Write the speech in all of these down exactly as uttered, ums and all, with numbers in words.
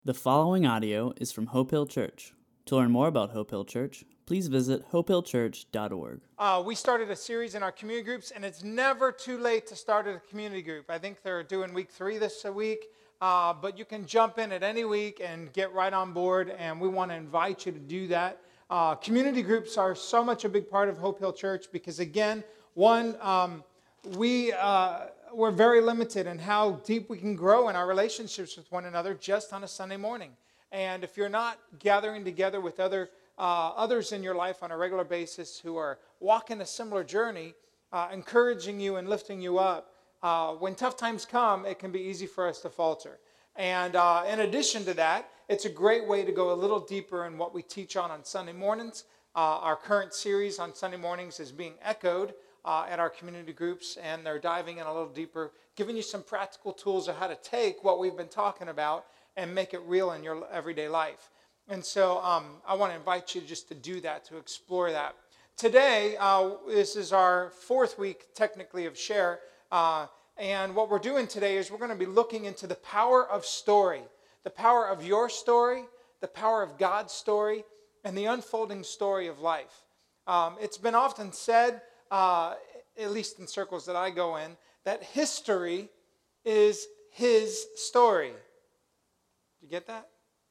The following audio is from Hope Hill Church. To learn more about Hope Hill Church, please visit hope hill church dot org. Uh, we started a series in our community groups, and it's never too late to start a community group. I think they're doing week three this week, uh, but you can jump in at any week and get right on board, and we want to invite you to do that. Uh, community groups are so much a big part of Hope Hill Church because, again, one, um, we, uh, we're very limited in how deep we can grow in our relationships with one another just on a Sunday morning. And if you're not gathering together with other Uh, others in your life on a regular basis who are walking a similar journey, uh, encouraging you and lifting you up, uh, when tough times come, it can be easy for us to falter. And uh, in addition to that, it's a great way to go a little deeper in what we teach on on Sunday mornings. Uh, our current series on Sunday mornings is being echoed uh, at our community groups, and they're diving in a little deeper, giving you some practical tools of how to take what we've been talking about and make it real in your everyday life. And so um, I want to invite you just to do that, to explore that. Today, uh, this is our fourth week, technically, of Share. Uh, and what we're doing today is we're going to be looking into the power of story, the power of your story, the power of God's story, and the unfolding story of life. Um, it's been often said, uh, at least in circles that I go in, that history is his story. Did you get that?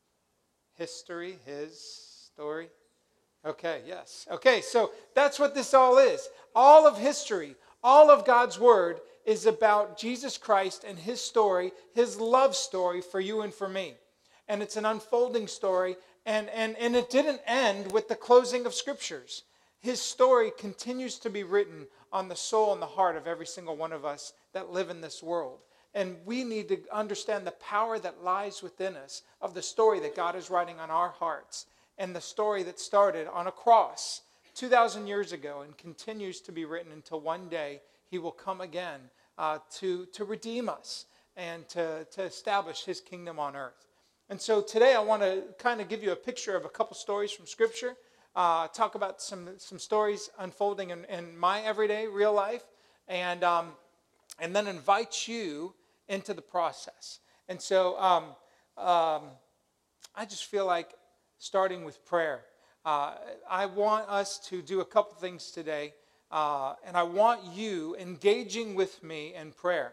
History, his story. Okay, yes. Okay, so that's what this all is. All of history, all of God's word is about Jesus Christ and his story, his love story for you and for me. And it's an unfolding story, and, and, and it didn't end with the closing of scriptures. His story continues to be written on the soul and the heart of every single one of us that live in this world. And we need to understand the power that lies within us of the story that God is writing on our hearts and the story that started on a cross two thousand years ago and continues to be written until one day he will come again uh, to, to redeem us and to, to establish his kingdom on earth. And so today I want to kind of give you a picture of a couple stories from Scripture, uh, talk about some, some stories unfolding in, in my everyday real life, and, um, and then invite you into the process. And so um, um, I just feel like starting with prayer. Uh, I want us to do a couple things today, uh, and I want you engaging with me in prayer.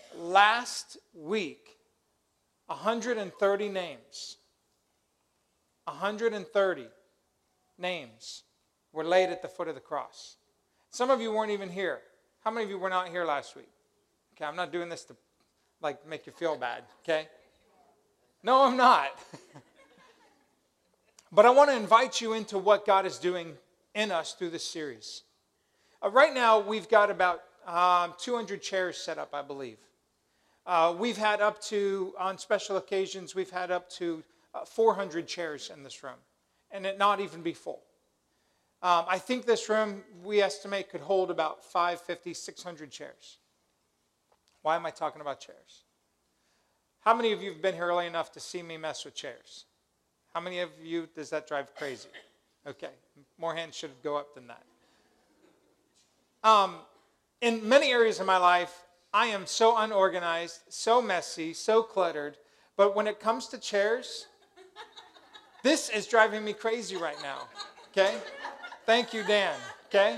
Last week, one hundred thirty names, one hundred thirty names were laid at the foot of the cross. Some of you weren't even here. How many of you were not here last week? Okay, I'm not doing this to like make you feel bad, okay? No, I'm not. But I want to invite you into what God is doing in us through this series. Uh, right now, we've got about um, two hundred chairs set up, I believe. Uh, we've had up to, on special occasions, we've had up to uh, four hundred chairs in this room, and it not even be full. Um, I think this room, we estimate, could hold about five hundred fifty, six hundred chairs. Why am I talking about chairs? How many of you have been here early enough to see me mess with chairs? How many of you does that drive crazy? Okay, more hands should go up than that. Um, in many areas of my life, I am so unorganized, so messy, so cluttered, but when it comes to chairs, this is driving me crazy right now, okay? Thank you, Dan, okay?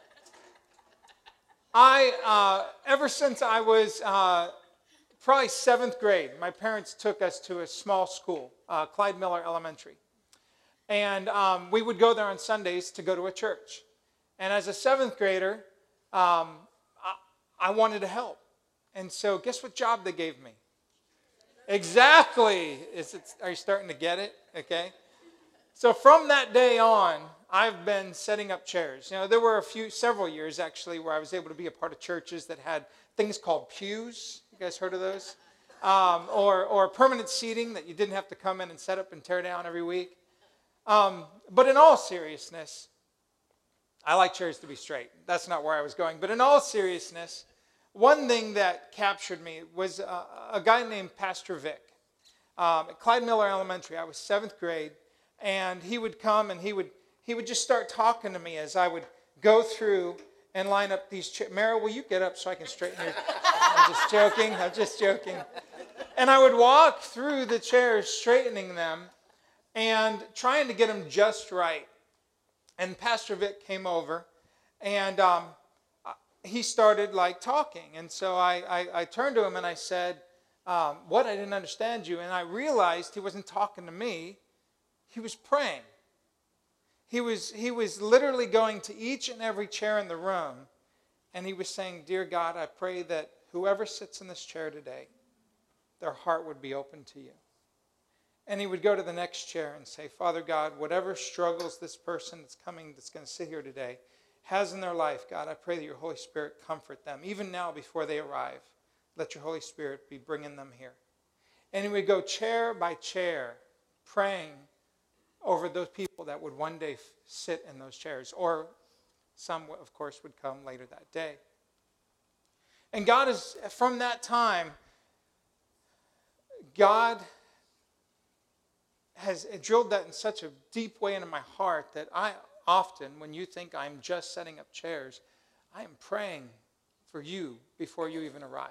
I, uh, ever since I was uh, probably seventh grade, my parents took us to a small school, uh, Clyde Miller Elementary. And um, we would go there on Sundays to go to a church. And as a seventh grader, um, I, I wanted to help. And so guess what job they gave me? Exactly. Is it, are you starting to get it? Okay. So from that day on, I've been setting up chairs. You know, there were a few, several years actually, where I was able to be a part of churches that had things called pews. You guys heard of those? Um, or, or permanent seating that you didn't have to come in and set up and tear down every week. Um, but in all seriousness, I like chairs to be straight. That's not where I was going. But in all seriousness, one thing that captured me was a, a guy named Pastor Vic. Um, at Clyde Miller Elementary, I was seventh grade. And he would come and he would he would just start talking to me as I would go through and line up these chairs. Meryl, will you get up so I can straighten your... I'm just joking. I'm just joking. And I would walk through the chairs, straightening them and trying to get them just right. And Pastor Vic came over, and um, he started like talking. And so I, I, I turned to him and I said, um, what, I didn't understand you. And I realized he wasn't talking to me. He was praying. He was, he was literally going to each and every chair in the room, and he was saying, dear God, I pray that whoever sits in this chair today, their heart would be open to you. And he would go to the next chair and say, Father God, whatever struggles this person that's coming, that's going to sit here today, has in their life, God, I pray that your Holy Spirit comfort them. Even now before they arrive, let your Holy Spirit be bringing them here. And he would go chair by chair, praying over those people that would one day sit in those chairs. Or some, of course, would come later that day. And God is, from that time, God has drilled that in such a deep way into my heart that I often, when you think I'm just setting up chairs, I am praying for you before you even arrived.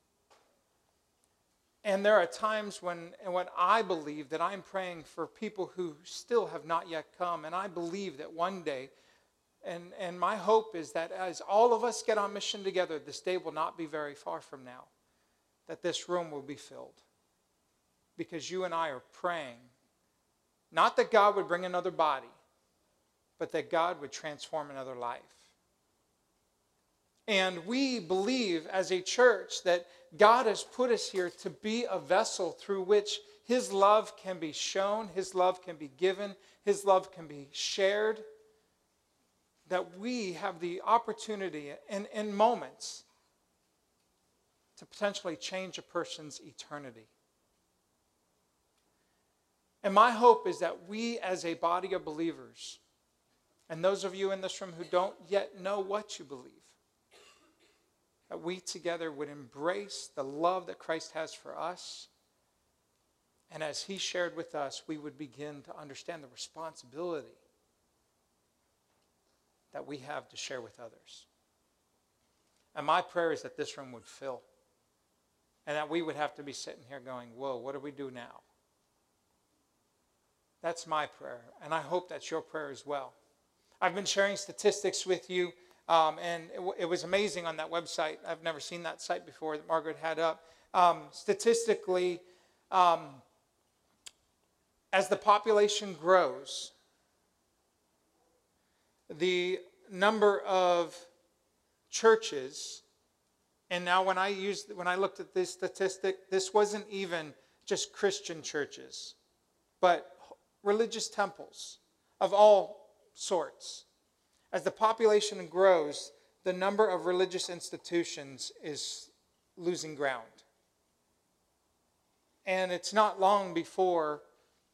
And there are times when, when I believe that I'm praying for people who still have not yet come. And I believe that one day, and, and my hope is that as all of us get on mission together, this day will not be very far from now, that this room will be filled. Because you and I are praying, not that God would bring another body, but that God would transform another life. And we believe as a church that God has put us here to be a vessel through which His love can be shown, His love can be given, His love can be shared. That we have the opportunity in, in moments to potentially change a person's eternity. And my hope is that we as a body of believers, and those of you in this room who don't yet know what you believe, that we together would embrace the love that Christ has for us. And as He shared with us, we would begin to understand the responsibility that we have to share with others. And my prayer is that this room would fill. And that we would have to be sitting here going, whoa, what do we do now? That's my prayer, and I hope that's your prayer as well. I've been sharing statistics with you, um, and it, w- it was amazing on that website. I've never seen that site before that Margaret had up. Um, statistically, um, as the population grows, the number of churches, and now when I used, when I looked at this statistic, this wasn't even just Christian churches, but religious temples of all sorts. As the population grows, the number of religious institutions is losing ground. And it's not long before,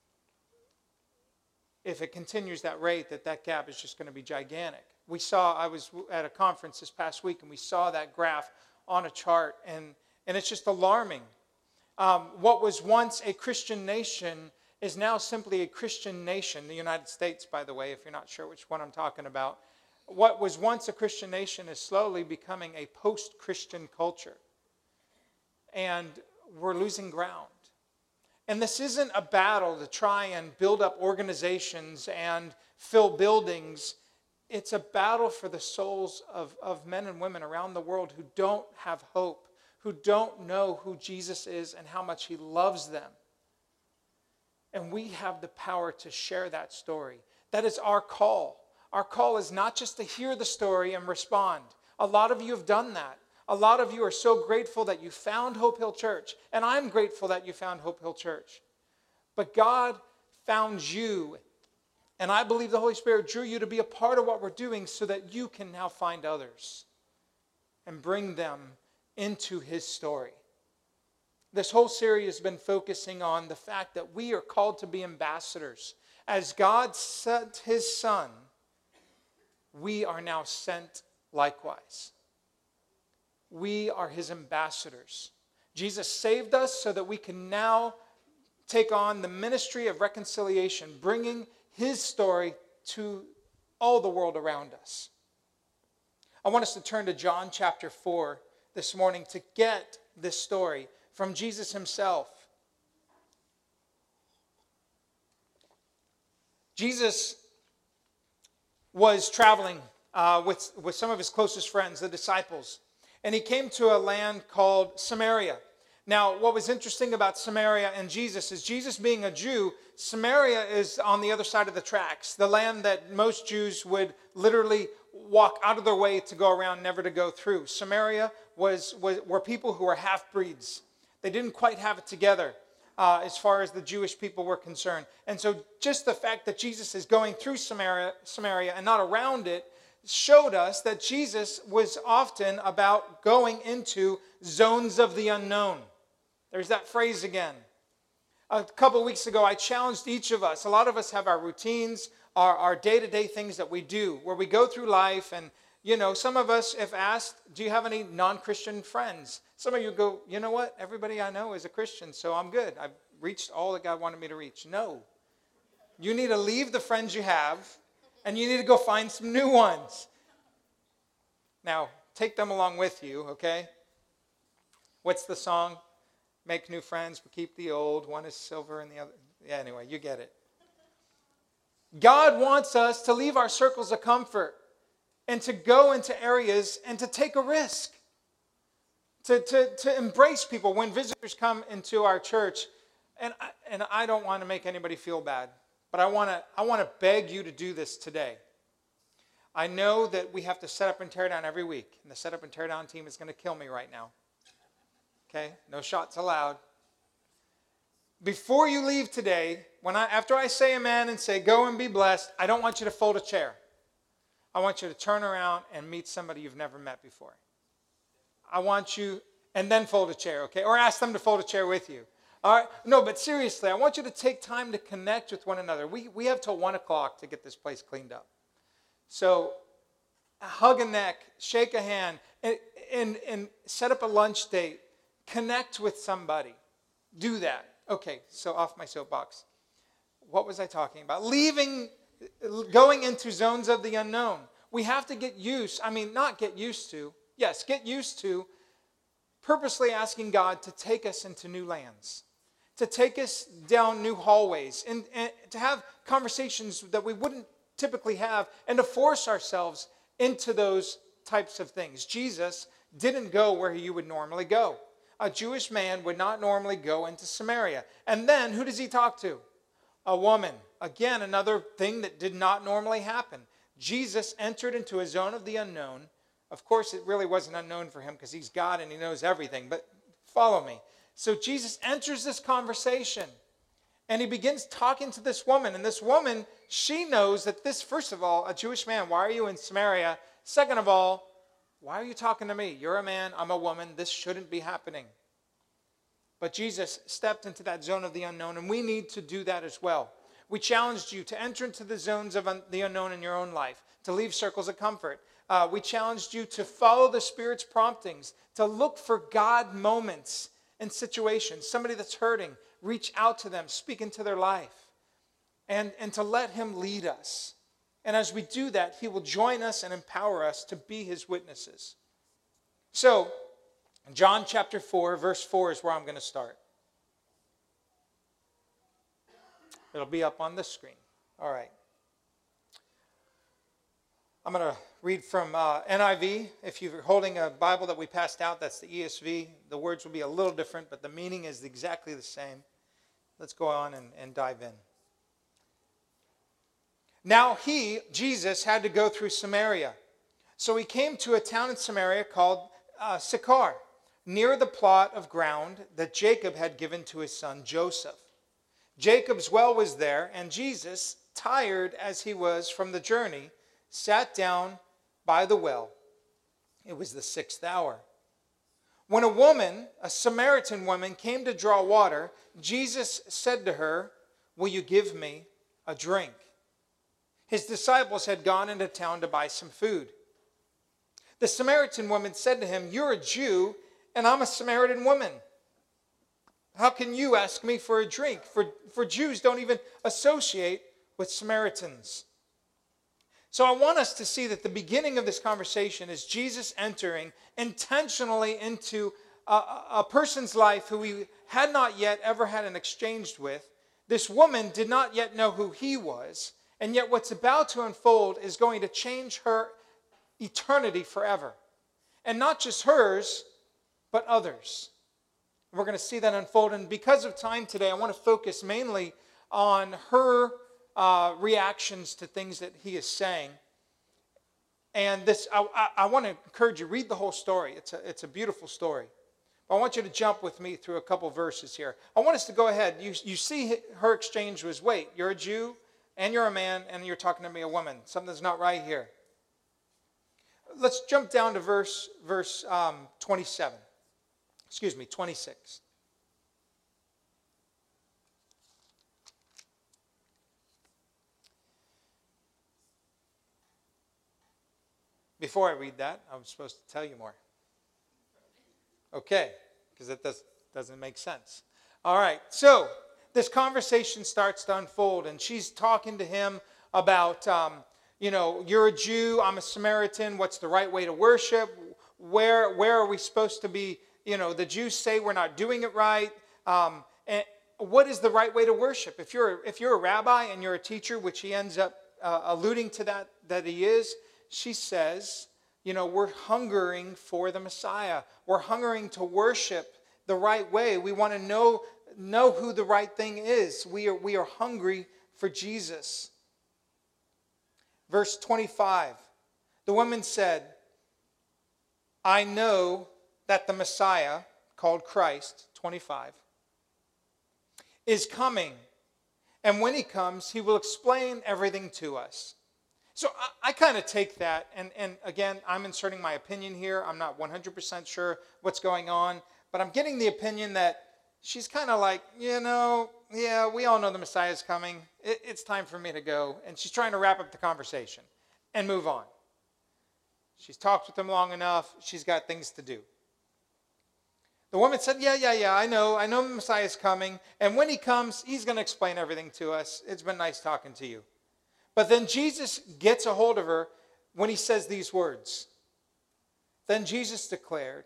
if it continues that rate, that that gap is just going to be gigantic. We saw, I was at a conference this past week, and we saw that graph on a chart, and, and it's just alarming. Um, what was once a Christian nation is now simply a Christian nation. The United States, by the way, if you're not sure which one I'm talking about. What was once a Christian nation is slowly becoming a post-Christian culture. And we're losing ground. And this isn't a battle to try and build up organizations and fill buildings. It's a battle for the souls of, of men and women around the world who don't have hope, who don't know who Jesus is and how much He loves them. And we have the power to share that story. That is our call. Our call is not just to hear the story and respond. A lot of you have done that. A lot of you are so grateful that you found Hope Hill Church. And I'm grateful that you found Hope Hill Church. But God found you. And I believe the Holy Spirit drew you to be a part of what we're doing so that you can now find others and bring them into His story. This whole series has been focusing on the fact that we are called to be ambassadors. As God sent His Son, we are now sent likewise. We are His ambassadors. Jesus saved us so that we can now take on the ministry of reconciliation, bringing His story to all the world around us. I want us to turn to John chapter four this morning to get this story. from Jesus himself. Jesus was traveling uh, with, with some of his closest friends, the disciples, and he came to a land called Samaria. Now, what was interesting about Samaria and Jesus is Jesus being a Jew, Samaria is on the other side of the tracks, the land that most Jews would literally walk out of their way to go around, never to go through. Samaria was, was were people who were half-breeds. They didn't quite have it together uh, as far as the Jewish people were concerned. And so just the fact that Jesus is going through Samaria, Samaria and not around it showed us that Jesus was often about going into zones of the unknown. There's that phrase again. A couple of weeks ago, I challenged each of us. A lot of us have our routines, our, our day-to-day things that we do, where we go through life. And, you know, some of us, if asked, do you have any non-Christian friends? Some of you go, you know what? Everybody I know is a Christian, so I'm good. I've reached all that God wanted me to reach. No. You need to leave the friends you have, and you need to go find some new ones. Now, take them along with you, okay? What's the song? Make new friends, but keep the old. One is silver and the other. Yeah, anyway, you get it. God wants us to leave our circles of comfort and to go into areas and to take a risk. To, to, to embrace people when visitors come into our church. And I, and I don't want to make anybody feel bad, but I want to I want to beg you to do this today. I know that we have to set up and tear down every week, and the set up and tear down team is going to kill me right now. Okay, no shots allowed. Before you leave today, when I after I say amen and say go and be blessed, I don't want you to fold a chair. I want you to turn around and meet somebody you've never met before. I want you, and then fold a chair, okay? Or ask them to fold a chair with you. All right? No, but seriously, I want you to take time to connect with one another. We we have till one o'clock to get this place cleaned up. So hug a neck, shake a hand, and, and, and set up a lunch date. Connect with somebody. Do that. Okay, so off my soapbox. What was I talking about? Leaving, going into zones of the unknown. We have to get used, I mean, not get used to, yes, get used to purposely asking God to take us into new lands, to take us down new hallways, and, and to have conversations that we wouldn't typically have, and to force ourselves into those types of things. Jesus didn't go where you would normally go. A Jewish man would not normally go into Samaria. And then, who does he talk to? A woman. Again, another thing that did not normally happen. Jesus entered into a zone of the unknown. Of course, it really wasn't unknown for him because he's God and he knows everything. But follow me. So Jesus enters this conversation and he begins talking to this woman. And this woman, she knows that this, first of all, a Jewish man, why are you in Samaria? Second of all, why are you talking to me? You're a man, I'm a woman. This shouldn't be happening. But Jesus stepped into that zone of the unknown, and we need to do that as well. We challenged you to enter into the zones of un- the unknown in your own life, to leave circles of comfort. Uh, we challenged you to follow the Spirit's promptings, to look for God moments and situations. Somebody that's hurting, reach out to them, speak into their life, and, and to let Him lead us. And as we do that, He will join us and empower us to be His witnesses. So, John chapter four, verse four is where I'm going to start. It'll be up on the screen. All right. I'm going to read from uh, N I V. If you're holding a Bible that we passed out, that's the E S V. The words will be a little different, but the meaning is exactly the same. Let's go on and, and dive in. Now he, Jesus, had to go through Samaria. So he came to a town in Samaria called uh, Sychar, near the plot of ground that Jacob had given to his son Joseph. Jacob's well was there, and Jesus, tired as he was from the journey, sat down by the well. It was the sixth hour. When a woman, a Samaritan woman, came to draw water, Jesus said to her, "Will you give me a drink?" His disciples had gone into town to buy some food. The Samaritan woman said to him, "You're a Jew, and I'm a Samaritan woman. How can you ask me for a drink?" For, for Jews don't even associate with Samaritans. So I want us to see that the beginning of this conversation is Jesus entering intentionally into a, a person's life who he had not yet ever had an exchange with. This woman did not yet know who he was, and yet what's about to unfold is going to change her eternity forever. And not just hers, but others. We're going to see that unfold, and because of time today, I want to focus mainly on her uh, reactions to things that he is saying. And this, I, I, I want to encourage you, read the whole story. It's a, it's a beautiful story. But I want you to jump with me through a couple verses here. I want us to go ahead. You, you see her exchange was, wait, you're a Jew, and you're a man, and you're talking to me, a woman. Something's not right here. Let's jump down to verse, verse um, twenty-seven. Excuse me, twenty-six. Before I read that, I'm supposed to tell you more. Okay, because that does, doesn't make sense. All right, so this conversation starts to unfold, and she's talking to him about, um, you know, you're a Jew, I'm a Samaritan, what's the right way to worship? Where, where are we supposed to be? You know, the Jews say we're not doing it right. Um, and what is the right way to worship? If you're, if you're a rabbi and you're a teacher, which he ends up uh, alluding to that, that he is, she says, you know, we're hungering for the Messiah. We're hungering to worship the right way. We want to know, know who the right thing is. We are, we are hungry for Jesus. Verse twenty-five, the woman said, I know that the Messiah, called Christ, twenty-five, is coming. And when he comes, he will explain everything to us. So I, I kind of take that, and, and again, I'm inserting my opinion here. I'm not one hundred percent sure what's going on, but I'm getting the opinion that she's kind of like, you know, yeah, we all know the Messiah is coming. It, it's time for me to go. And she's trying to wrap up the conversation and move on. She's talked with him long enough. She's got things to do. The woman said, yeah, yeah, yeah, I know. I know the Messiah is coming. And when he comes, he's going to explain everything to us. It's been nice talking to you. But then Jesus gets a hold of her when he says these words. Then Jesus declared,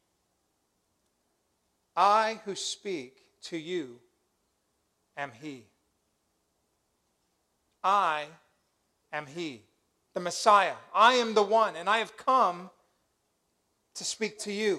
I who speak to you am he. I am he, the Messiah. I am the one, and I have come to speak to you.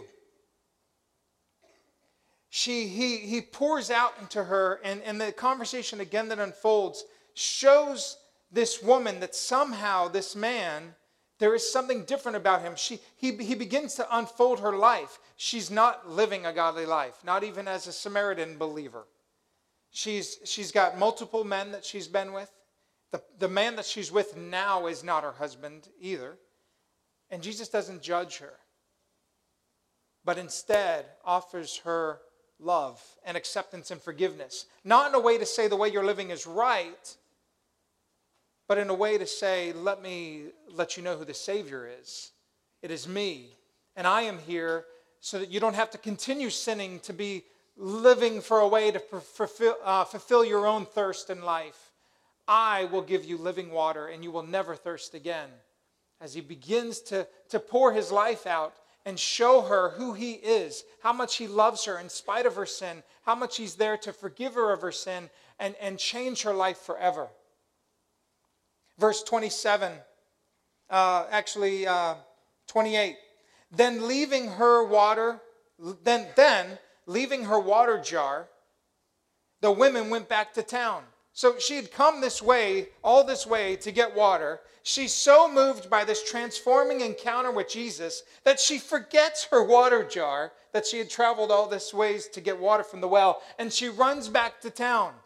She, he, he pours out into her, and, and the conversation again that unfolds shows this woman that somehow this man, there is something different about him. She, he, he begins to unfold her life. She's not living a godly life, not even as a Samaritan believer. She's, she's got multiple men that she's been with. The, the man that she's with now is not her husband either. And Jesus doesn't judge her, but instead offers her love and acceptance and forgiveness. Not in a way to say the way you're living is right, but in a way to say, let me let you know who the Savior is. It is me. And I am here so that you don't have to continue sinning to be living for a way to fulfill, uh, fulfill your own thirst in life. I will give you living water and you will never thirst again. As he begins to, to pour his life out and show her who he is, how much he loves her in spite of her sin, how much he's there to forgive her of her sin and, and change her life forever. Verse twenty-seven, uh, actually uh, twenty-eight. Then leaving her water, then, then leaving her water jar, the women went back to town. So she had come this way, all this way to get water. She's so moved by this transforming encounter with Jesus that she forgets her water jar, that she had traveled all this ways to get water from the well, and she runs back to town.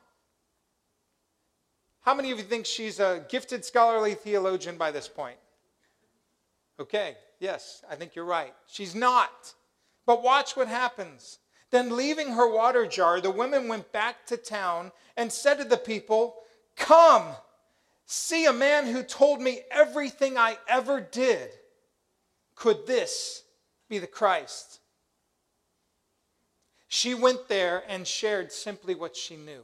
How many of you think she's a gifted scholarly theologian by this point? Okay, yes, I think you're right. She's not. But watch what happens. Then leaving her water jar, the women went back to town and said to the people, come, see a man who told me everything I ever did. Could this be the Christ? She went there and shared simply what she knew.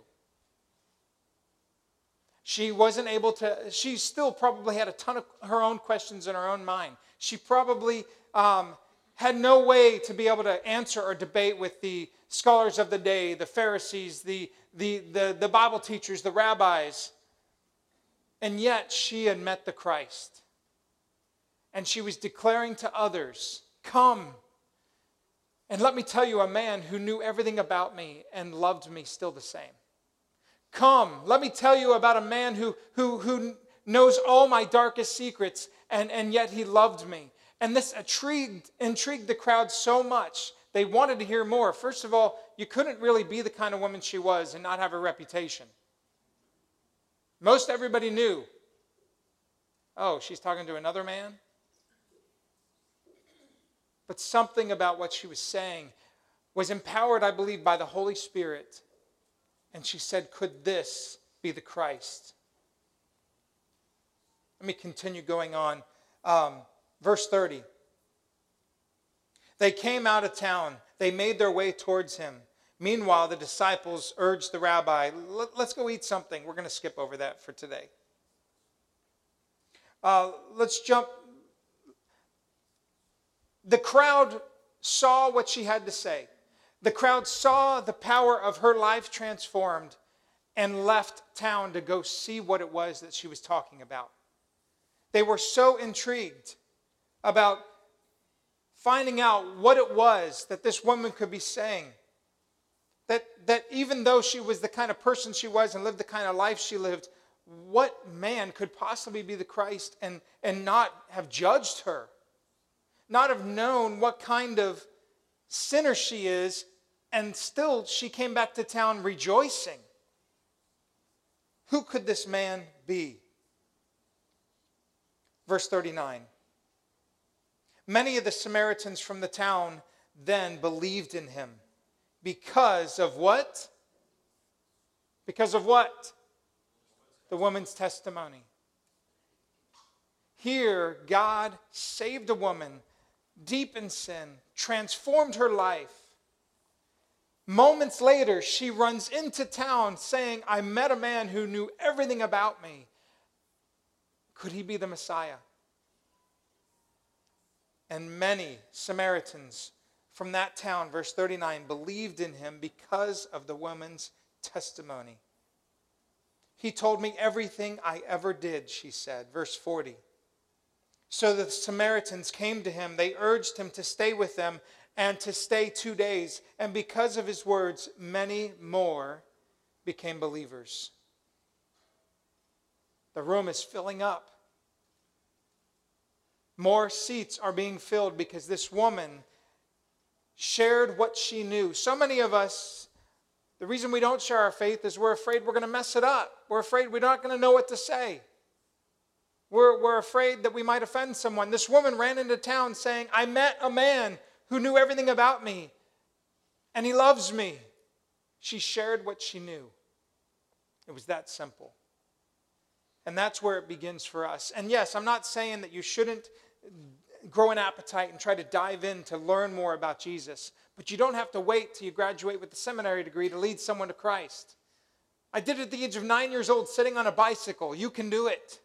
She wasn't able to, she still probably had a ton of her own questions in her own mind. She probably um, had no way to be able to answer or debate with the scholars of the day, the Pharisees, the, the, the, the Bible teachers, the rabbis. And yet she had met the Christ. And she was declaring to others, come. And let me tell you, a man who knew everything about me and loved me still the same. Come, let me tell you about a man who, who, who knows all my darkest secrets, and, and yet he loved me. And this intrigued, intrigued the crowd so much, they wanted to hear more. First of all, you couldn't really be the kind of woman she was and not have a reputation. Most everybody knew, oh, she's talking to another man? But something about what she was saying was empowered, I believe, by the Holy Spirit. And she said, could this be the Christ? Let me continue going on. Um, verse thirty. They came out of town. They made their way towards him. Meanwhile, the disciples urged the rabbi, let's go eat something. We're going to skip over that for today. Uh, let's jump. The crowd saw what she had to say. The crowd saw the power of her life transformed and left town to go see what it was that she was talking about. They were so intrigued about finding out what it was that this woman could be saying. That, that even though she was the kind of person she was and lived the kind of life she lived, what man could possibly be the Christ and, and not have judged her? Not have known what kind of sinner she is, and still she came back to town rejoicing. Who could this man be? Verse thirty-nine. Many of the Samaritans from the town then believed in him. Because of what? Because of what? The woman's testimony. Here, God saved a woman deep in sin, transformed her life. Moments later, she runs into town saying, I met a man who knew everything about me. Could he be the Messiah? And many Samaritans from that town, verse thirty-nine, believed in him because of the woman's testimony. He told me everything I ever did, she said. Verse forty. So the Samaritans came to him. They urged him to stay with them and to stay two days. And because of his words, many more became believers. The room is filling up. More seats are being filled because this woman shared what she knew. So many of us, the reason we don't share our faith is we're afraid we're going to mess it up. We're afraid we're not going to know what to say. We're, we're afraid that we might offend someone. This woman ran into town saying, I met a man who knew everything about me, and he loves me. She shared what she knew. It was that simple. And that's where it begins for us. And yes, I'm not saying that you shouldn't grow an appetite and try to dive in to learn more about Jesus. But you don't have to wait till you graduate with a seminary degree to lead someone to Christ. I did it at the age of nine years old sitting on a bicycle. You can do it.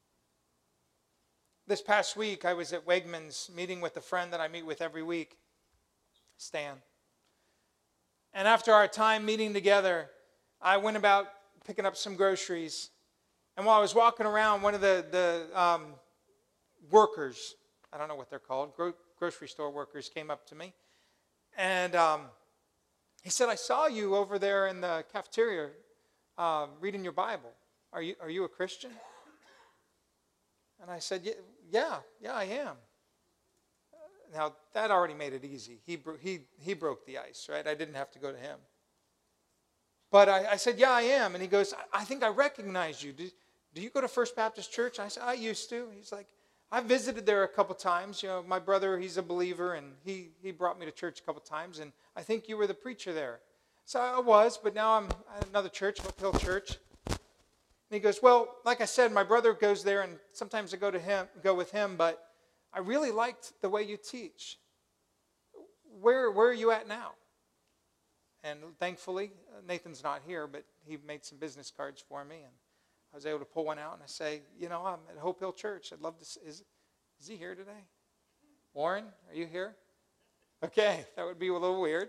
This past week, I was at Wegmans meeting with a friend that I meet with every week, Stan. And after our time meeting together, I went about picking up some groceries. And while I was walking around, one of the, the um, workers, I don't know what they're called, gro- grocery store workers came up to me. And um, he said, I saw you over there in the cafeteria uh, reading your Bible. Are you, are you a Christian? And I said, yeah, yeah, yeah, I am. Now, that already made it easy. He, bro- he, he broke the ice, right? I didn't have to go to him. But I, I said, yeah, I am. And he goes, I, I think I recognize you. Do, do you go to First Baptist Church? I said, I used to. He's like, I visited there a couple times. You know, my brother, he's a believer, and he, he brought me to church a couple times, and I think you were the preacher there. So I was, but now I'm at another church, Hope Hill Church. And he goes, well, like I said, my brother goes there, and sometimes I go to him, go with him, but I really liked the way you teach. Where, where are you at now? And thankfully, Nathan's not here, but he made some business cards for me, and I was able to pull one out, and I say, you know, I'm at Hope Hill Church. I'd love to see. Is, is he here today? Warren, are you here? Okay, that would be a little weird.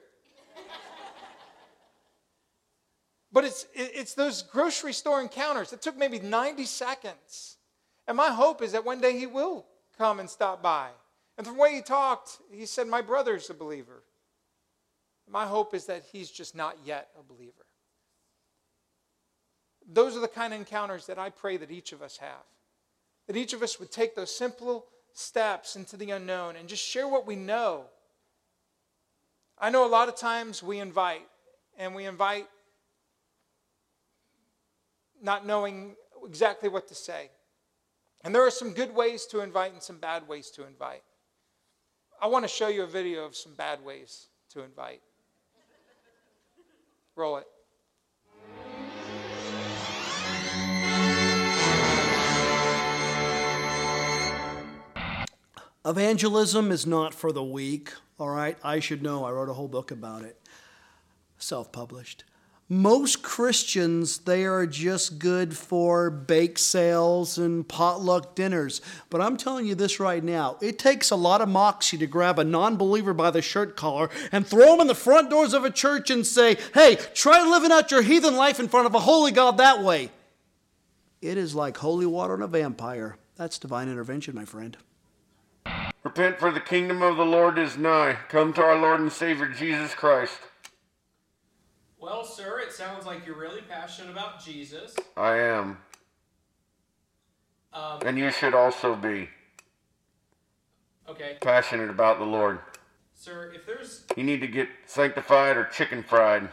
But it's it's those grocery store encounters. It took maybe ninety seconds. And my hope is that one day he will come and stop by. And from the way he talked, he said, my brother's a believer. My hope is that he's just not yet a believer. Those are the kind of encounters that I pray that each of us have. That each of us would take those simple steps into the unknown and just share what we know. I know a lot of times we invite, and we invite not knowing exactly what to say. And there are some good ways to invite and some bad ways to invite. I want to show you a video of some bad ways to invite. Roll it. Evangelism is not for the weak, all right? I should know. I wrote a whole book about it, self-published. Most Christians, they are just good for bake sales and potluck dinners. But I'm telling you this right now, it takes a lot of moxie to grab a non-believer by the shirt collar and throw him in the front doors of a church and say, hey, try living out your heathen life in front of a holy God that way. It is like holy water on a vampire. That's divine intervention, my friend. Repent, for the kingdom of the Lord is nigh. Come to our Lord and Savior Jesus Christ. Well, sir, it sounds like you're really passionate about Jesus. I am. Um, And you should also be okay. passionate about the Lord. Sir, if there's... You need to get sanctified or chicken fried.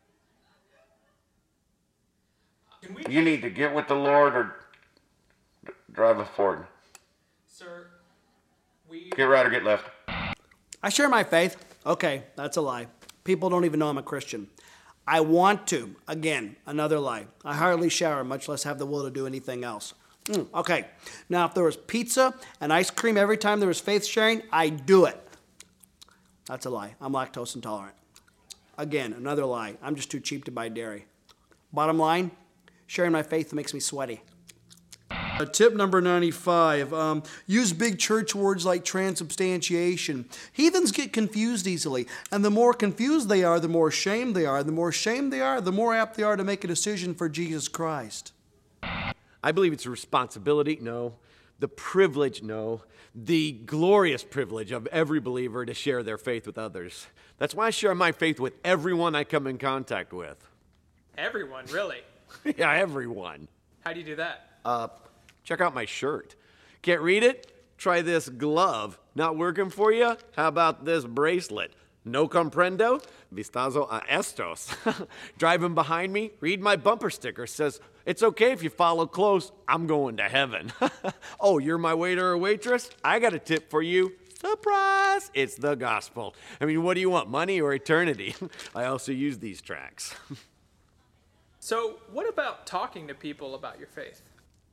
Can we... You need to get with the Lord or d- drive a Ford. Sir, we... Get right or get left. I share my faith. Okay, that's a lie. People don't even know I'm a Christian. I want to. Again, another lie. I hardly shower, much less have the will to do anything else. Mm, okay, now if there was pizza and ice cream every time there was faith sharing, I'd do it. That's a lie. I'm lactose intolerant. Again, another lie. I'm just too cheap to buy dairy. Bottom line, sharing my faith makes me sweaty. Uh, tip number ninety-five, um, use big church words like transubstantiation. Heathens get confused easily, and the more confused they are, the more ashamed they are. The more ashamed they are, the more apt they are to make a decision for Jesus Christ. I believe it's a responsibility, no. The privilege, no. The glorious privilege of every believer to share their faith with others. That's why I share my faith with everyone I come in contact with. Everyone, really? Yeah, everyone. How do you do that? Uh, check out my shirt. Can't read it? Try this glove. Not working for you? How about this bracelet? No comprendo? Vistazo a estos. Driving behind me? Read my bumper sticker. Says, it's okay if you follow close. I'm going to heaven. Oh, you're my waiter or waitress? I got a tip for you. Surprise! It's the gospel. I mean, what do you want, money or eternity? I also use these tracks. So, what about talking to people about your faith?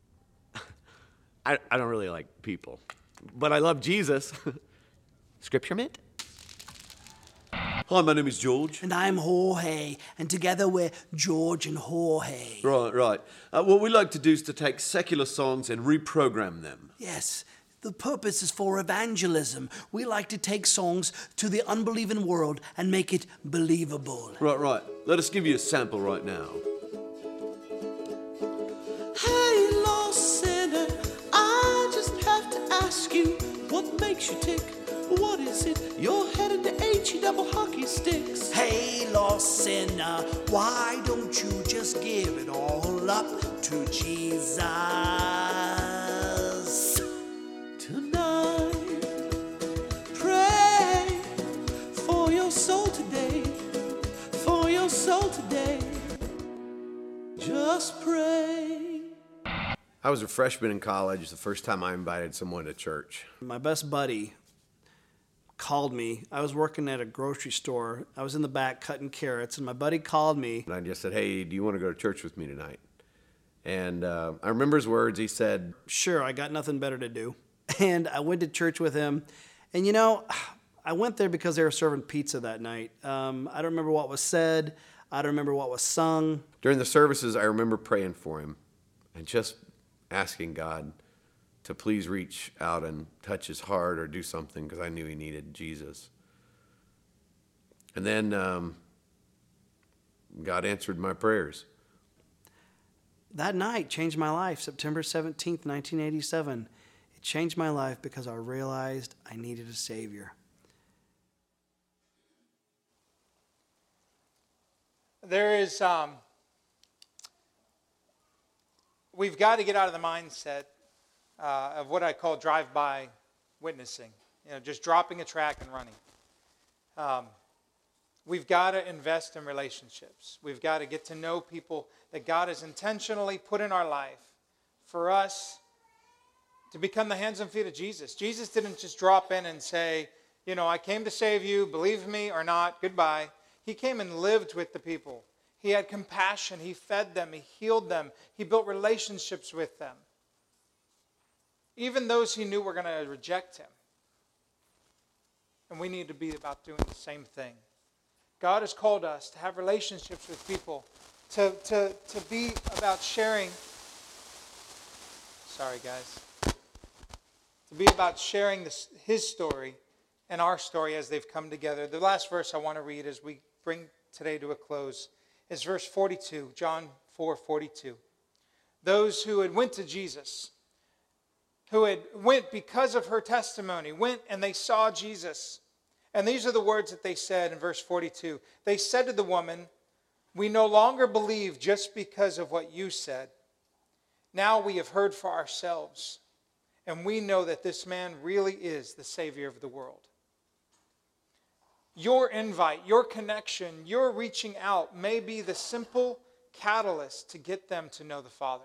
I, I don't really like people, but I love Jesus. Scripture mint? Hi, my name is George. And I'm Jorge, and together we're George and Jorge. Right, right. Uh, what we like to do is to take secular songs and reprogram them. Yes, the purpose is for evangelism. We like to take songs to the unbelieving world and make it believable. Right, right. Let us give you a sample right now. Hey, lost sinner, I just have to ask you, what makes you tick? What is it? You're headed to H E double hockey sticks. Hey, lost sinner, why don't you just give it all up to Jesus? Tonight, pray for your soul today, for your soul today. Just pray. I was a freshman in college the first time I invited someone to church. My best buddy called me. I was working at a grocery store. I was in the back cutting carrots, and my buddy called me. And I just said, hey, do you want to go to church with me tonight? And uh, I remember his words. He said, Sure, I got nothing better to do. And I went to church with him. And you know, I went there because they were serving pizza that night. Um, I don't remember what was said. I don't remember what was sung. during the services, I remember praying for him and just asking God to please reach out and touch his heart or do something because I knew he needed Jesus. And then um, God answered my prayers. That night changed my life, September seventeenth, nineteen eighty-seven. It changed my life because I realized I needed a Savior. There is, um, we've got to get out of the mindset uh, of what I call drive-by witnessing. You know, just dropping a track and running. Um, we've got to invest in relationships. We've got to get to know people that God has intentionally put in our life for us to become the hands and feet of Jesus. Jesus didn't just drop in and say, you know, I came to save you, believe me or not, goodbye. He came and lived with the people. He had compassion. He fed them. He healed them. He built relationships with them. Even those he knew were going to reject him. And we need to be about doing the same thing. God has called us to have relationships with people, to, to, to be about sharing. Sorry, guys. To be about sharing this, his story and our story as they've come together. The last verse I want to read as we bring today to a close is verse forty-two, John four forty-two. Those who had went to Jesus, who had went because of her testimony, went and they saw Jesus. And these are the words that they said in verse forty-two. They said to the woman, we no longer believe just because of what you said. Now we have heard for ourselves, and we know that this man really is the Savior of the world. Your invite, your connection, your reaching out may be the simple catalyst to get them to know the Father.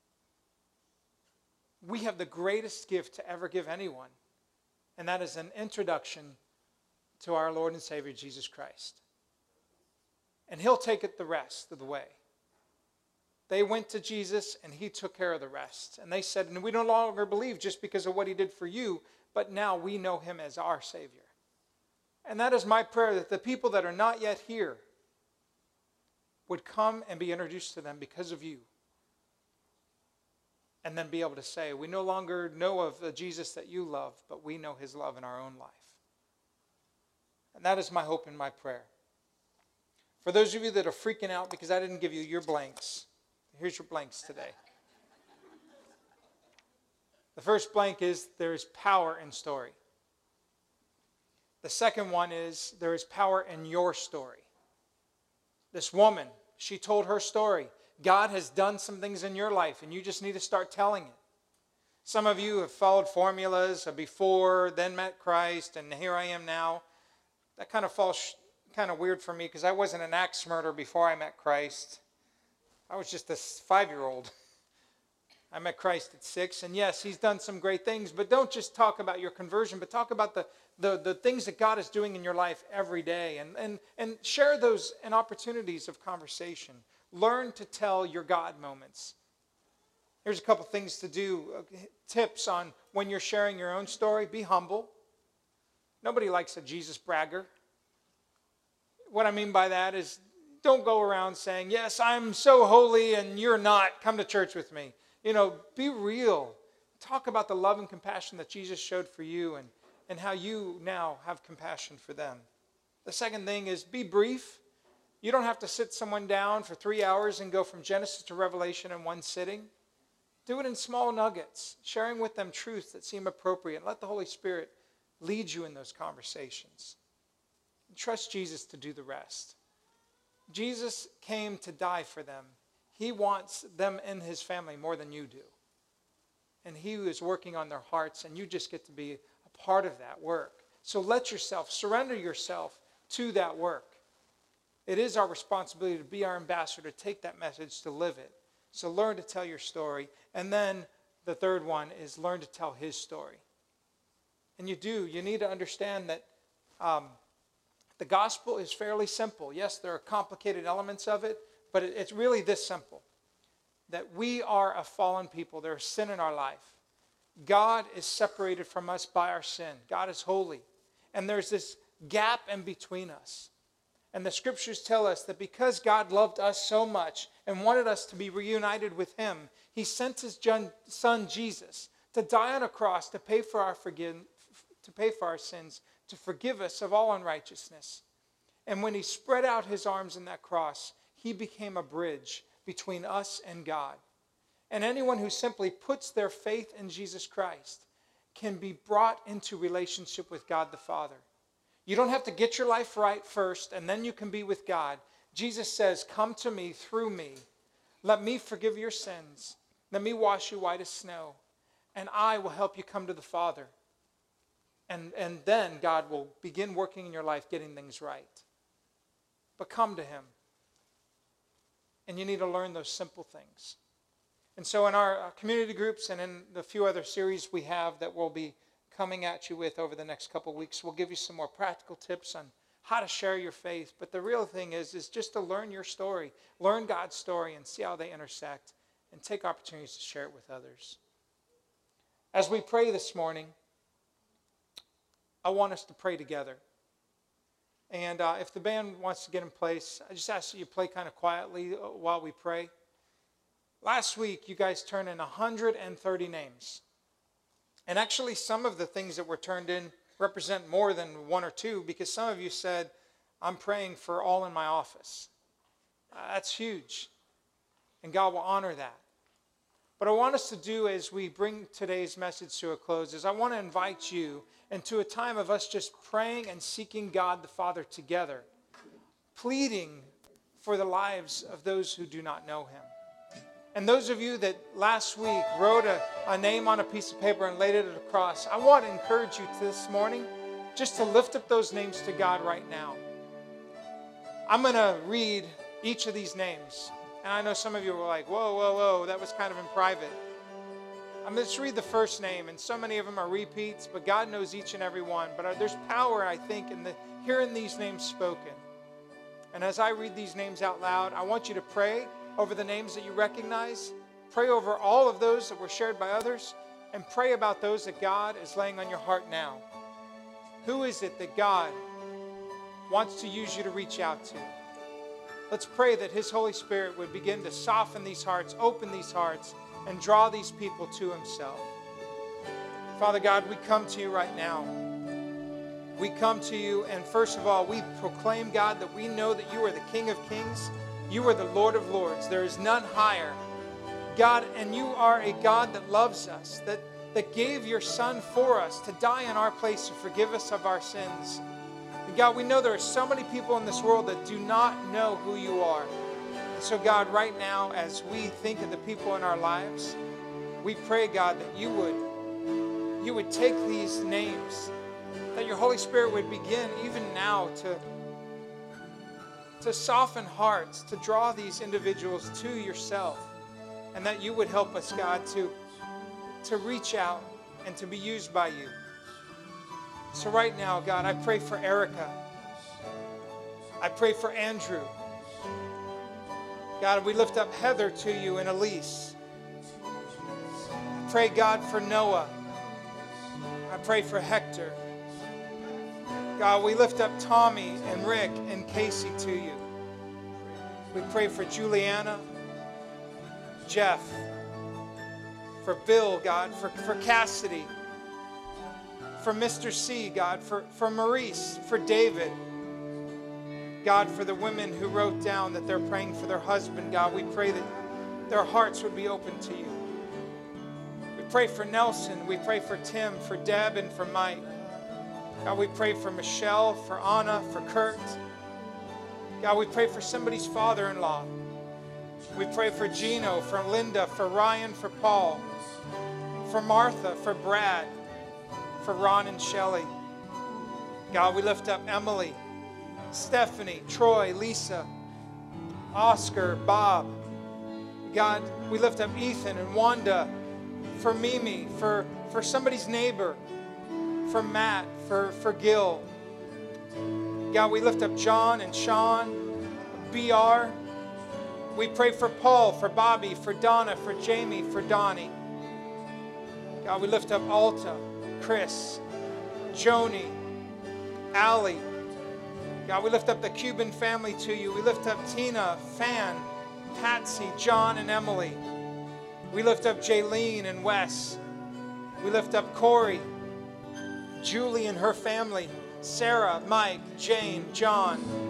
We have the greatest gift to ever give anyone, and that is an introduction to our Lord and Savior, Jesus Christ. And he'll take it the rest of the way. They went to Jesus, and he took care of the rest. And they said, and we no longer believe just because of what he did for you, but now we know him as our Savior. And that is my prayer, that the people that are not yet here would come and be introduced to them because of you. And then be able to say, we no longer know of the Jesus that you love, but we know his love in our own life. And that is my hope and my prayer. For those of you that are freaking out because I didn't give you your blanks, here's your blanks today. The first blank is, there is power in story. The second one is, there is power in your story. This woman, she told her story. God has done some things in your life, and you just need to start telling it. Some of you have followed formulas of before, then met Christ, and here I am now. That kind of falls kind of weird for me because I wasn't an axe murderer before I met Christ. I was just a five-year-old. I met Christ at six, and yes, he's done some great things, but don't just talk about your conversion, but talk about the, the, the things that God is doing in your life every day, and, and, and share those in opportunities of conversation. Learn to tell your God moments. Here's a couple things to do, tips on when you're sharing your own story. Be humble. Nobody likes a Jesus bragger. What I mean by that is, don't go around saying, yes, I'm so holy and you're not. Come to church with me. You know, be real. Talk about the love and compassion that Jesus showed for you and, and how you now have compassion for them. The second thing is be brief. You don't have to sit someone down for three hours and go from Genesis to Revelation in one sitting. Do it in small nuggets, sharing with them truths that seem appropriate. Let the Holy Spirit lead you in those conversations. And trust Jesus to do the rest. Jesus came to die for them. He wants them in his family more than you do. And he is working on their hearts, and you just get to be a part of that work. So let yourself, surrender yourself to that work. It is our responsibility to be our ambassador, to take that message, to live it. So learn to tell your story. And then the third one is learn to tell his story. And you do. You need to understand that um, the gospel is fairly simple. Yes, there are complicated elements of it, but it, it's really this simple. That we are a fallen people. There is sin in our life. God is separated from us by our sin. God is holy. And there's this gap in between us. And the scriptures tell us that because God loved us so much and wanted us to be reunited with him, he sent his son Jesus to die on a cross to pay for our forgive, to pay for our sins, to forgive us of all unrighteousness. And when he spread out his arms in that cross, he became a bridge between us and God. And anyone who simply puts their faith in Jesus Christ can be brought into relationship with God the Father. You don't have to get your life right first, and then you can be with God. Jesus says, come to me through me. Let me forgive your sins. Let me wash you white as snow. And I will help you come to the Father. And, and then God will begin working in your life, getting things right. But come to him. And you need to learn those simple things. And so in our community groups and in the few other series we have that we'll be coming at you with over the next couple of weeks, we'll give you some more practical tips on how to share your faith. But the real thing is, is just to learn your story, learn God's story and see how they intersect and take opportunities to share it with others. As we pray this morning, I want us to pray together. And uh, if the band wants to get in place, I just ask that you play kind of quietly while we pray. Last week, you guys turned in one hundred thirty names. And actually, some of the things that were turned in represent more than one or two, because some of you said, I'm praying for all in my office. Uh, that's huge. And God will honor that. What I want us to do as we bring today's message to a close is I want to invite you into a time of us just praying and seeking God the Father together, pleading for the lives of those who do not know him. And those of you that last week wrote a, a name on a piece of paper and laid it at a cross, I want to encourage you this morning just to lift up those names to God right now. I'm going to read each of these names. And I know some of you were like, whoa, whoa, whoa, that was kind of in private. I'm going to just read the first name, and so many of them are repeats, but God knows each and every one. But there's power, I think, in the hearing these names spoken. And as I read these names out loud, I want you to pray over the names that you recognize, pray over all of those that were shared by others, and pray about those that God is laying on your heart now. Who is it that God wants to use you to reach out to? Let's pray that his Holy Spirit would begin to soften these hearts, open these hearts, and draw these people to himself. Father God, we come to you right now. We come to you, and first of all, we proclaim, God, that we know that you are the King of Kings. You are the Lord of Lords. There is none higher. God, and you are a God that loves us, that, that gave your Son for us to die in our place to forgive us of our sins. And God, we know there are so many people in this world that do not know who you are. And so God, right now, as we think of the people in our lives, we pray, God, that you would, you would take these names, that your Holy Spirit would begin even now to to soften hearts, to draw these individuals to yourself, and that you would help us, God, to, to reach out and to be used by you. So right now, God, I pray for Erica. I pray for Andrew. God, we lift up Heather to you and Elise. I pray, God, for Noah. I pray for Hector. God, we lift up Tommy and Rick and Casey to you. We pray for Juliana, Jeff, for Bill, God, for, for Cassidy, for Mister C, God, for, for Maurice, for David. God, for the women who wrote down that they're praying for their husband, God, we pray that their hearts would be open to you. We pray for Nelson, we pray for Tim, for Deb, and for Mike. God, we pray for Michelle, for Anna, for Kurt. God, we pray for somebody's father-in-law. We pray for Gino, for Linda, for Ryan, for Paul, for Martha, for Brad, for Ron and Shelley. God, we lift up Emily, Stephanie, Troy, Lisa, Oscar, Bob. God, we lift up Ethan and Wanda, for Mimi, for, for somebody's neighbor, for Matt, for, for Gil. God, we lift up John and Sean, B R. We pray for Paul, for Bobby, for Donna, for Jamie, for Donnie. God, we lift up Alta, Chris, Joni, Allie. God, we lift up the Cuban family to you. We lift up Tina, Fan, Patsy, John, and Emily. We lift up Jaylene and Wes. We lift up Corey, Julie and her family, Sarah, Mike, Jane, John.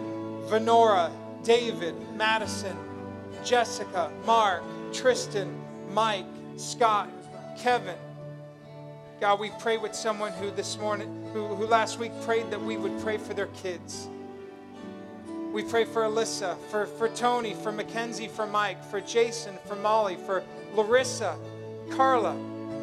Venora, David, Madison, Jessica, Mark, Tristan, Mike, Scott, Kevin. God, we pray with someone who this morning, who, who last week prayed that we would pray for their kids. We pray for Alyssa, for, for Tony, for Mackenzie, for Mike, for Jason, for Molly, for Larissa, Carla.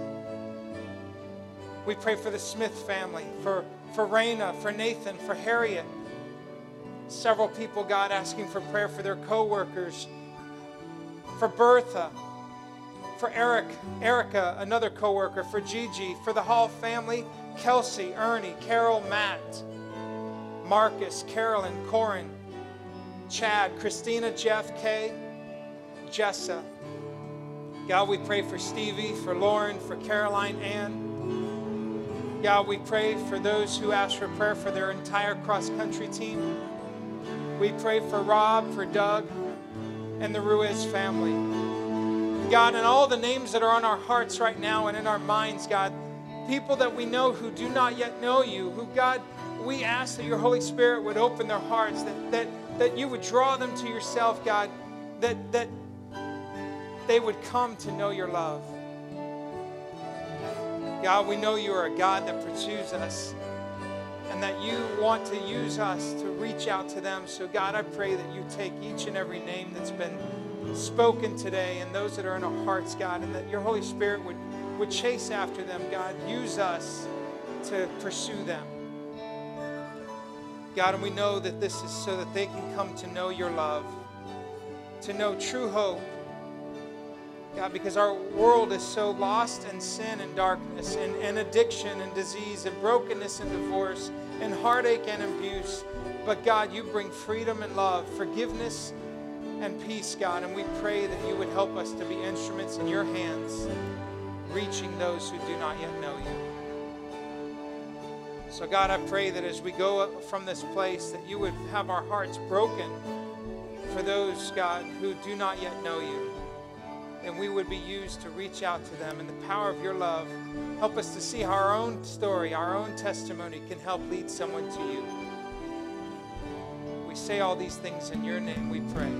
We pray for the Smith family, for, for Raina, for Nathan, for Harriet. Several people, God, asking for prayer for their co-workers, for Bertha, for Eric, Erica, another co-worker, for Gigi, for the Hall family, Kelsey, Ernie, Carol, Matt, Marcus, Carolyn, Corin, Chad, Christina, Jeff, Kay, Jessa. God, we pray for Stevie, for Lauren, for Caroline, Ann. God, we pray for those who ask for prayer for their entire cross-country team. We pray for Rob, for Doug, and the Ruiz family. God, and all the names that are on our hearts right now and in our minds, God, people that we know who do not yet know you, who, God, we ask that your Holy Spirit would open their hearts, that, that, that you would draw them to yourself, God, that, that they would come to know your love. God, we know you are a God that pursues us and that you want to use us to reach out to them. So, God, I pray that you take each and every name that's been spoken today and those that are in our hearts, God, and that your Holy Spirit would, would chase after them, God. Use us to pursue them. God, and we know that this is so that they can come to know your love, to know true hope. God, because our world is so lost in sin and darkness and, and addiction and disease and brokenness and divorce and heartache and abuse. But God, you bring freedom and love, forgiveness and peace, God. And we pray that you would help us to be instruments in your hands, reaching those who do not yet know you. So God, I pray that as we go from this place, that you would have our hearts broken for those, God, who do not yet know you. And we would be used to reach out to them in the power of your love. Help us to see how our own story, our own testimony can help lead someone to you. We say all these things in your name, we pray.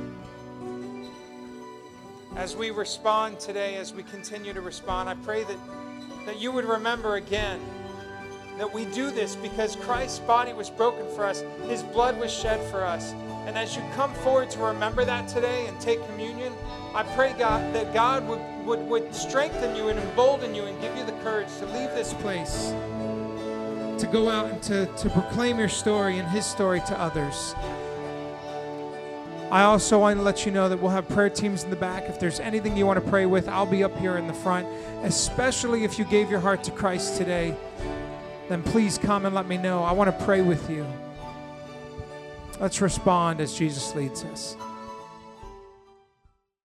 As we respond today, as we continue to respond, I pray that, that you would remember again that we do this because Christ's body was broken for us. His blood was shed for us. And as you come forward to remember that today and take communion, I pray, God, that God would, would, would strengthen you and embolden you and give you the courage to leave this place, to go out and to, to proclaim your story and his story to others. I also want to let you know that we'll have prayer teams in the back. If there's anything you want to pray with, I'll be up here in the front. Especially if you gave your heart to Christ today, then please come and let me know. I want to pray with you. Let's respond as Jesus leads us.